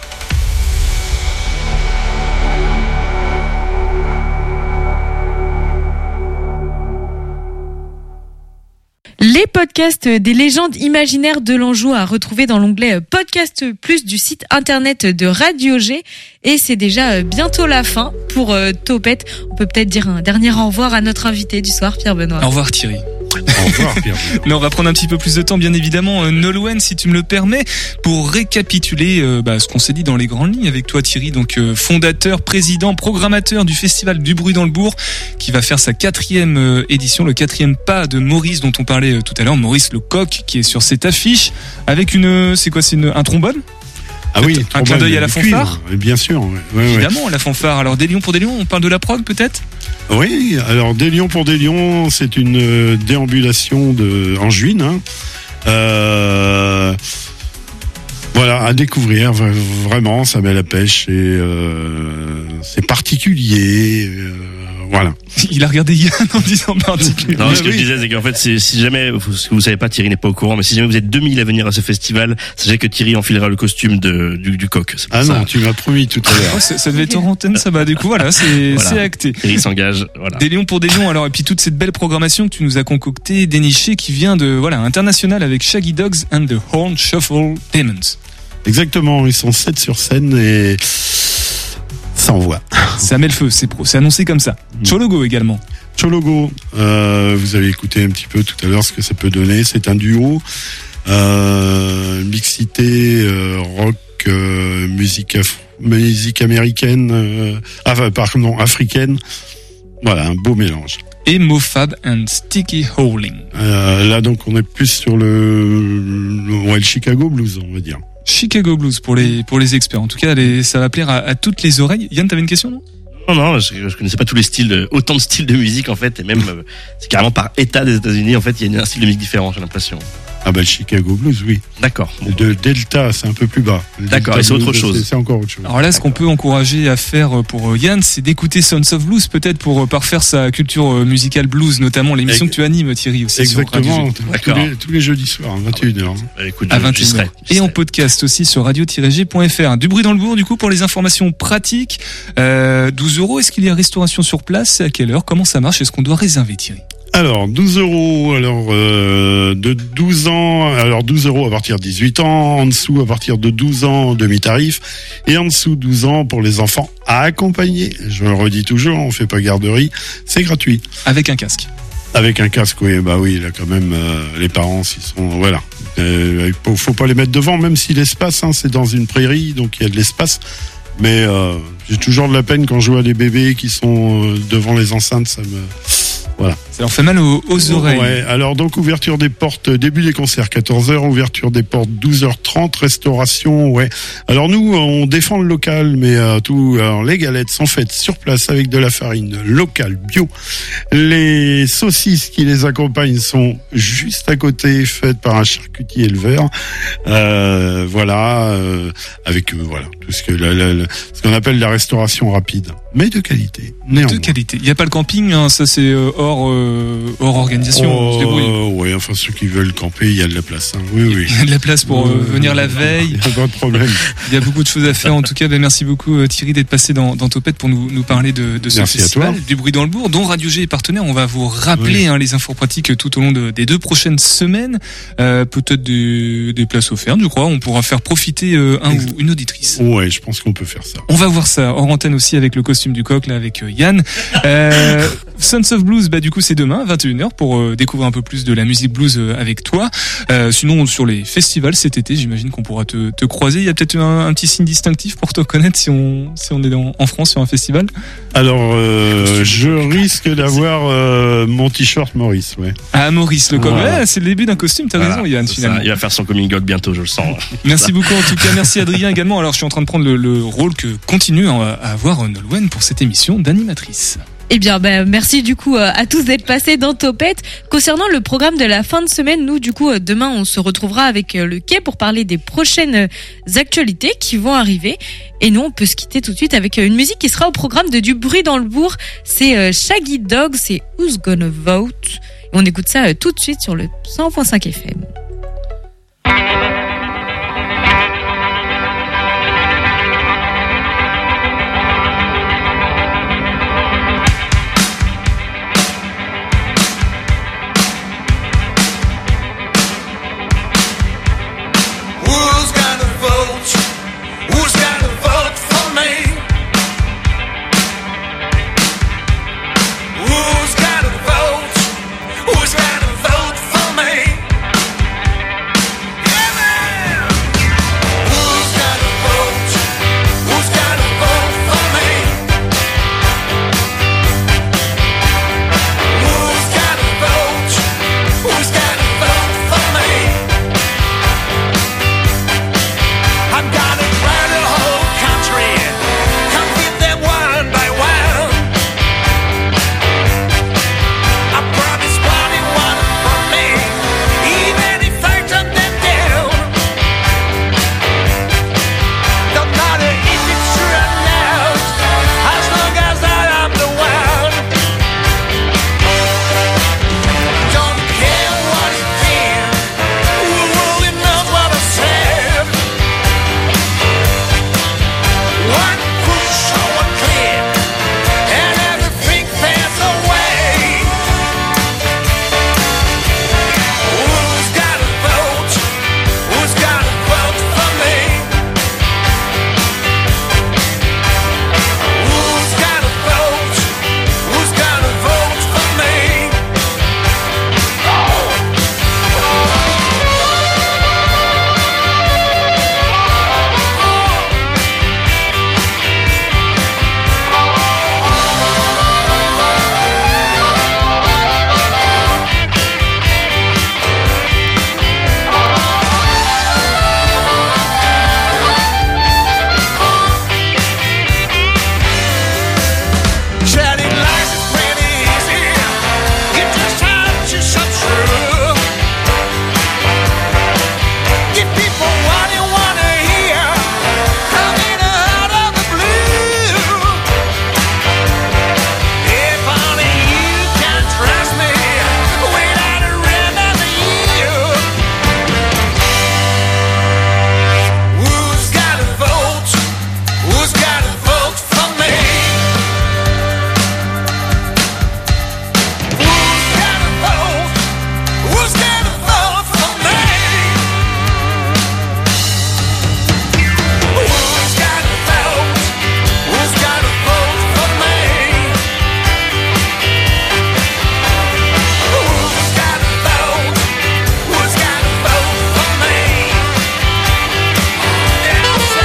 Les podcasts des légendes imaginaires de l'Anjou à retrouver dans l'onglet Podcast Plus du site internet de Radio G. Et c'est déjà bientôt la fin pour euh, Topette. On peut peut-être dire un dernier au revoir à notre invité du soir, Pierre Benoît. Au revoir Thierry. Au revoir Pierre. Mais on va prendre un petit peu plus de temps, bien évidemment, euh, Nolwenn, si tu me le permets, pour récapituler euh, bah, ce qu'on s'est dit dans les grandes lignes avec toi Thierry, donc euh, fondateur, président, programmateur du festival du bruit dans le bourg, qui va faire sa quatrième euh, édition, le quatrième pas de Maurice dont on parlait euh, tout à l'heure, Maurice le coq, qui est sur cette affiche avec une, euh, c'est quoi, c'est une, un trombone? Ah oui, un clin d'œil à la fanfare. Cuivre, bien sûr. Ouais, ouais, évidemment, ouais. La fanfare. Alors, des lions pour des lions, on parle de la prog peut-être? Oui, alors des lions pour des lions, c'est une euh, déambulation de angevine. Hein. Euh, voilà, à découvrir, vraiment, ça met la pêche et euh, c'est particulier. Euh, voilà. Il a regardé Yann en disant particulier. Non, ce que oui. je disais, c'est qu'en fait, c'est, si jamais, vous, vous savez pas, Thierry n'est pas au courant, mais si jamais vous êtes deux mille à venir à ce festival, sachez que Thierry enfilera le costume de, du, du coq. Ah ça. non, tu m'as promis tout à l'heure. Oh, ça, ça devait être en antenne, ça va. Du coup, voilà, c'est, voilà. c'est acté. Thierry s'engage, voilà. Des lions pour des lions, alors, et puis toute cette belle programmation que tu nous as concoctée, dénichée, qui vient de, voilà, international avec Shaggy Dogs and the Horn Shuffle Demons. Exactement, ils sont sept sur scène et ça envoie. Ça met le feu, c'est pro, c'est annoncé comme ça. Chologo également. Chologo, euh, vous avez écouté un petit peu tout à l'heure ce que ça peut donner. C'est un duo, euh, mixité euh, rock, euh, musique, af- musique américaine, euh, enfin pardon, africaine. Voilà, un beau mélange. Et Mofab and Sticky Howling. Euh, là donc on est plus sur le, le, ouais, le Chicago Blues, on va dire. Chicago Blues pour les pour les experts. En tout cas, les, ça va plaire à, à toutes les oreilles. Yann, t'avais une question, non? Non, non, je, je connaissais pas tous les styles, autant de styles de musique en fait, et même euh, c'est carrément par État des États-Unis en fait, il y a un style de musique différent, j'ai l'impression. Ah bah le Chicago Blues, oui. D'accord. Bon. De Delta, c'est un peu plus bas. Le D'accord, Delta et c'est Blues, autre chose. C'est, c'est encore autre chose. Alors là, ce qu'on peut encourager à faire pour Yann, c'est d'écouter Sons of Blues, peut-être pour parfaire sa culture musicale blues, notamment l'émission Ex- que tu animes, Thierry, aussi. Exactement, sur Radio G. Tous, les, tous les jeudis soirs, à vingt et une heures. Bah, écoute, à vingt et une heures. Et en podcast aussi sur radio tiret g point f r. Du bruit dans le bourg, du coup, pour les informations pratiques. Euh, douze euros, est-ce qu'il y a restauration sur place? C'est à quelle heure? Comment ça marche? Est-ce qu'on doit réserver, Thierry? Alors, douze euros, alors, euh, de douze ans, alors douze euros à partir de dix-huit ans, en dessous à partir de douze ans, demi-tarif, et en dessous douze ans pour les enfants à accompagner. Je le redis toujours, on fait pas garderie, c'est gratuit. Avec un casque. Avec un casque, oui, bah oui, là quand même, euh, les parents, s'ils sont, voilà. Euh, faut, faut pas les mettre devant, même si l'espace, hein, c'est dans une prairie, donc il y a de l'espace. Mais, euh, j'ai toujours de la peine quand je vois des bébés qui sont euh, devant les enceintes, ça me, voilà. Ça leur fait mal aux, aux oreilles. Ouais, alors donc ouverture des portes, début des concerts quatorze heures, ouverture des portes douze heures trente, restauration, ouais. Alors nous, on défend le local, mais euh, tout, alors les galettes sont faites sur place avec de la farine locale, bio. Les saucisses qui les accompagnent sont juste à côté, faites par un charcutier éleveur. Euh, voilà, euh, avec euh, voilà tout ce que la, la, la, ce qu'on appelle la restauration rapide, mais de qualité. Néanmoins. De qualité. Il n'y a pas le camping, hein, ça c'est euh, hors euh, hors organisation. Oh, on se débrouille. ouais, enfin ceux qui veulent camper, il y a de la place. Hein. Oui, oui. Il y a de la place pour euh, venir la veille. Il n'y a pas de problème. Il y a beaucoup de choses à faire. En tout cas, ben, merci beaucoup Thierry d'être passé dans, dans Topette pour nous, nous parler de, de ce merci festival du bruit dans le bourg, dont Radio G est partenaire. On va vous rappeler oui. hein, les infos pratiques tout au long de, des deux prochaines semaines. Euh, peut-être des, des places offertes, je crois. On pourra faire profiter euh, un ou une auditrice. Ouais, je pense qu'on peut faire ça. On va voir ça hors antenne aussi avec le costume du coq là avec euh, Yann. Euh, Sons of Blues, bah du coup c'est demain à vingt et une heures pour euh, découvrir un peu plus de la musique blues euh, avec toi. Euh, sinon sur les festivals cet été, j'imagine qu'on pourra te, te croiser. Il y a peut-être un, un petit signe distinctif pour te connaître si on si on est dans, en France sur un festival. Alors euh, je risque d'avoir euh, mon t-shirt Maurice, ouais. Ah Maurice le coq, ouais, c'est le début d'un costume. T'as voilà, raison, Yann. Finalement, il va faire son coming out bientôt, je le sens. Merci beaucoup en tout cas, merci Adrien également. Alors je suis en train de prendre le, le rôle que continue à avoir Nolwenn pour cette émission d'animatrice. Eh bien, ben, merci du coup à tous d'être passés dans Topette. Concernant le programme de la fin de semaine, nous, du coup, demain, on se retrouvera avec le Quai pour parler des prochaines actualités qui vont arriver. Et nous, on peut se quitter tout de suite avec une musique qui sera au programme de Du bruit dans le bourg. C'est Shaggy Dog, c'est Who's Gonna Vote. Et on écoute ça tout de suite sur le cent point cinq F M.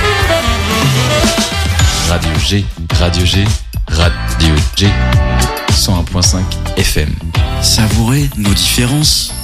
Radio G, Radio G, Radio G. cent un virgule cinq F M. Savourez nos différences.